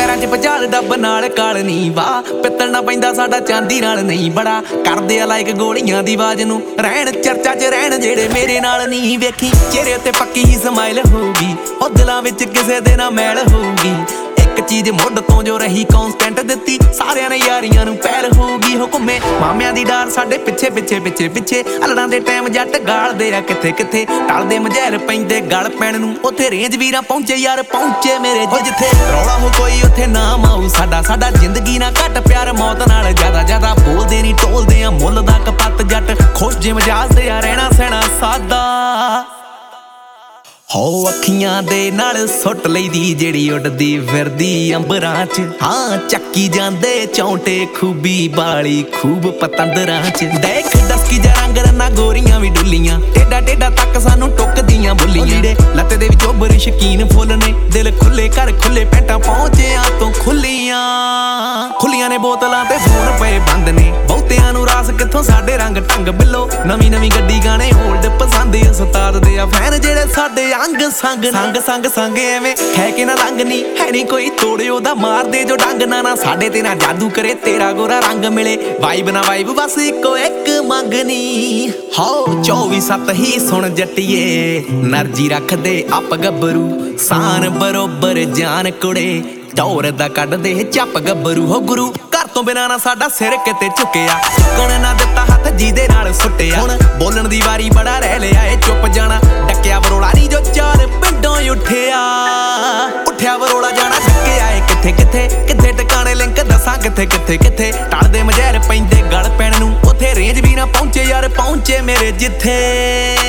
ਪੈਰਾਂ 'ਚ ਭਜਾਲ ਡੱਬ ਨਾਲ ਕਾਲ ਨੀ ਵਾ ਪਿੱਤਲ ਨਾ ਪੈਂਦਾ ਸਾਡਾ ਚਾਂਦੀ ਨਾਲ ਨਹੀਂ ਬੜਾ ਕਰਦੇ ਆ ਲਾਇਕ ਗੋਲੀਆਂ ਦੀ ਆਵਾਜ਼ ਨੂੰ ਰਹਿਣ ਚਰਚਾ 'ਚ ਰਹਿਣ ਜਿਹੜੇ ਮੇਰੇ ਨਾਲ ਨਹੀਂ ਵੇਖੀ ਚਿਹਰੇ ਉੱਤੇ ਪੱਕੀ ਹੀ ਸਮਾਈਲ ਹੋਊਗੀ ਉਹ ਦਿਲਾਂ ਵਿੱਚ ਕਿਸੇ ਦੇ ਨਾਲ ਮੈਲ ਹੋਊਗੀ ਇੱਕ ਚੀਜ਼ ਮੁੱਢ ਤੋਂ ਜੋ ਰਹੀ ਕੌਨਸਟੈਂਟ ਦਿੱਤੀ ਸਾਰਿਆਂ ਨੇ ਯਾਰੀਆਂ ਨੂੰ ਪਹਿਲ ਹੋਊਗੀ ਹੁਕਮੇ ਮਾਮਿਆਂ ਦੀ ਡਾਰ ਸਾਡੇ ਪਿੱਛੇ ਪਿੱਛੇ ਪਿੱਛੇ ਪਿੱਛੇ ਅਲੜਾਂ ਦੇ ਟਾਈਮ ਜੱਟ ਗਾਲਦੇ ਆ ਕਿੱਥੇ ਕਿੱਥੇ ਟਲਦੇ ਮਝੈਲ ਪੈਂਦੇ ਗਲ ਪੈਣ ਨੂੰ ਉੱਥੇ ਰੇਂਜ ਵੀਰਾਂ ਪਹੁੰਚੇ ਯਾਰ ਪਹੁੰਚੇ ਮੇਰੇ ਜਿੱਥੇ ਰੌਲਾ ਹੋ ਕੋਈ ਉੱਥੇ ਨਾਮ ਆਊ ਸਾਡਾ ਜ਼ਿੰਦਗੀ ਨਾ ਘੱਟ ਪਿਆਰ ਮੌਤ ਨਾਲ ਜ਼ਿਆਦਾ ਬੋਲਦੇ ਨਹੀਂ ਟੋਲਦੇ ਆ ਮੁੱਲ ਦਾ ਕਪੱਤ ਜੱਟ ਖੁਸ਼ ਜੇ ਮਜਾਜ ਦੇ ਆ ਰਹਿਣਾ ਸਹਿਣਾ ਸਾਦਾ ਹੋ ਅੱਖੀਆਂ ਦੇ ਨਾਲ ਸੁੱਟ ਲਈਦੀ ਜਿਹੜੀ ਉੱਡਦੀ ਫਿਰਦੀ ਅੰਬਰਾਂ 'ਚ ਹਾਂ ਚੱਕੀ ਜਾਂਦੇ ਚੌਂਟੇ ਖੂਬੀ ਬਾਲੀ ਖੂਬ ਪਤੰਦਰਾਂ 'ਚ ਦੇਖ ਦਸਕੀ ਜਾ ਰੰਗ ਰੰਨਾ ਗੋਰੀਆਂ ਵੀ ਡੁੱਲੀਆਂ ਟੇਡਾ ਤੱਕ ਸਾਨੂੰ ਟੁੱਕਦੀਆਂ ਬੁੱਲੀਆਂ ਲੱਤੇ ਦੇ ਵਿੱਚ ਉੱਭਰ ਸ਼ਕੀਨ ਫੁੱਲ ਨੇ ਦਿਲ ਖੁੱਲੇ ਘਰ ਖੁੱਲੇ ਪੈਂਟਾਂ ਪਹੁੰਚਿਆਂ ਤੋਂ ਖੁੱਲੀਆਂ ਨੇ ਬੋਤਲਾਂ ਤੇ ਫੋਨ ਪਏ ਬੰਦ ਨੇ ਬਹੁਤਿਆਂ ਨੂੰ ਰਾਸ ਕਿੱਥੋਂ ਸਾਡੇ ਰੰਗ ਢੰਗ ਬਿੱਲੋ ਨਵੀਂ ਗੱਡੀ ਗਾਣੇ ਹੋਲਡ ਪਸੰਦ ਆ ਉਸਤਾਦ ਦੇ ਆ ਫੈਨ ਜਿਹੜੇ ਸਾਡੇ ਅੰਗ ਸੰਗ ਐਵੇਂ ਹੈ ਕਿ ਨਾ ਰੰਗ ਨਹੀਂ ਹੈ ਨਹੀਂ ਕੋਈ ਤੋੜੇ ਉਹਦਾ ਮਾਰਦੇ ਜੋ ਡੰਗ ਨਾ ਸਾਡੇ ਤੇ ਨਾ ਜਾਦੂ ਕਰੇ ਤੇਰਾ ਗੋਰਾ ਰੰਗ ਮਿਲੇ ਵਾਈਬ ਨਾ ਵਾਈਬ ਬਸ ਇੱਕੋ ਇੱਕ ਮੰਗਨੀ ਹੋ 24/7 ਹੀ ਸੁਣ ਜੱਟੀਏ ਨਰਜੀ ਰੱਖਦੇ ਅੱਪ ਗੱਭਰੂ ਸਾਨ ਬਰੋਬਰ ਜਾਨ ਕੁੜੇ ਦੌਰ ਦਾ ਕੱਢਦੇ ਚੱਪ ਗੱਭਰੂ ਹੋ ਗੁਰੂ ਘਰ ਤੋਂ ਬਿਨਾਂ ਨਾ ਸਾਡਾ ਸਿਰ ਕਿਤੇ ਝੁਕਿਆ ਝੁਕਣ ਨਾ ਦਿੱਤਾ ਹੱਥ ਜਿਹਦੇ ਨਾਲ ਸੁੱਟਿਆ ਹੁਣ ਬੋਲਣ ਦੀ ਵਾਰੀ ਬੜਾ ਰਹਿ ਲਿਆ ਏ ਚੁੱਪ ਜਾਣਾ ਡੱਕਿਆ ਵਰੋਲਾ ਨਹੀਂ ਜੋ ਚਾਰ ਪਿੰਡੋਂ ਉੱਠਿਆ ਵਰੋਲਾ ਜਾਣਾ ਡੱਕਿਆ ਏ ਕਿੱਥੇ ਟਿਕਾਣੇ ਲਿੰਕ ਦੱਸਾਂ ਕਿੱਥੇ ਟਲਦੇ ਮਝੈਲ ਪੈਂਦੇ ਗਲ ਪੈਣ ਨੂੰ ਉੱਥੇ ਰੇਂਜ ਵੀ ਨਾ ਪਹੁੰਚੇ ਯਾਰ ਪਹੁੰਚੇ ਮੇਰੇ ਜਿੱਥੇ